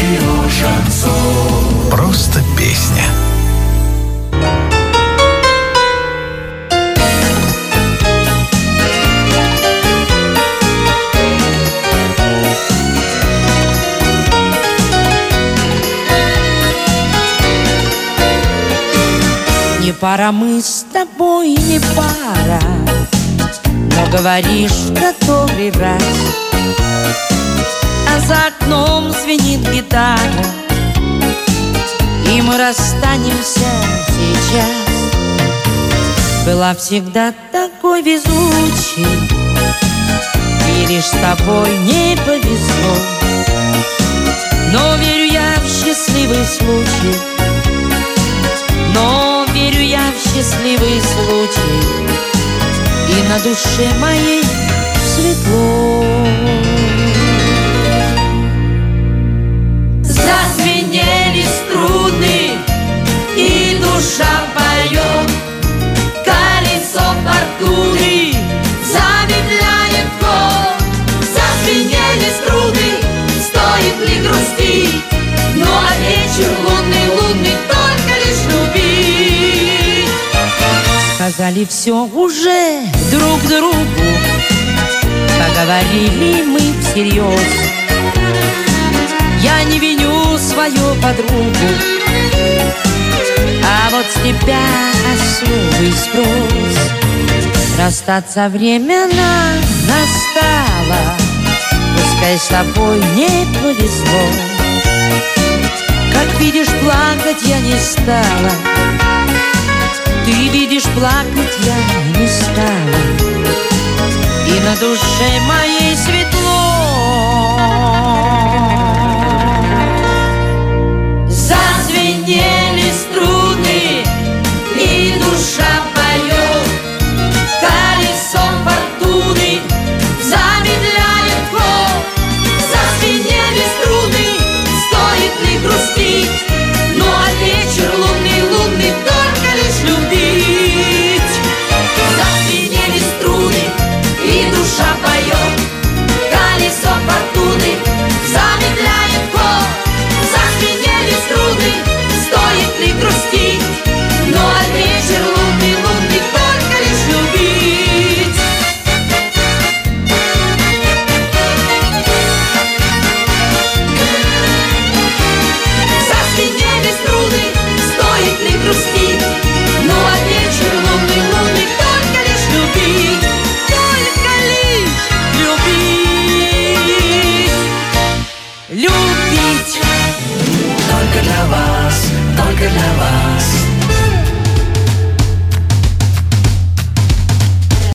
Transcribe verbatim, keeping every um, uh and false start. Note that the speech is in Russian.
Радио Шансон. Просто песня. Не пара мы с тобой, не пара, но говоришь в который раз. А за окном звенит гитара, и мы расстанемся сейчас. Была всегда такой везучей, и лишь с тобой не повезло. Но верю я в счастливый случай, но верю я в счастливый случай, и на душе моей светло. Зазвенели струны, и душа поет, колесо фортуны замедляет ход. Зазвенели струны, стоит ли грустить? Ну а вечер лунный, лунный только лишь любить. Сказали все уже друг другу, поговорили мы всерьез. Я не виню свою подругу, а вот с тебя особый спрос. Расстаться время нам настало, пускай с тобой не повезло. Как видишь, плакать я не стала, ты видишь, плакать я не стала, и на душе моей светло. Зазвенели струны, и душа поет, колесом фортуны замедляет ход. Зазвенели струны, стоит ли грустить? Ну а вечер лунный, лунный только лишь любить. Зазвенели струны, и душа поет, колесо фортуны замедляет ход. Зазвенели струны, стоит ли грустить? Ну а вечер лунный, лунный только лишь любить. Зазвенели струны, стоит ли грустить? Ну а вечер лунный, лунный только лишь любить. Только лишь любить. Любить. Только для вас, только для вас.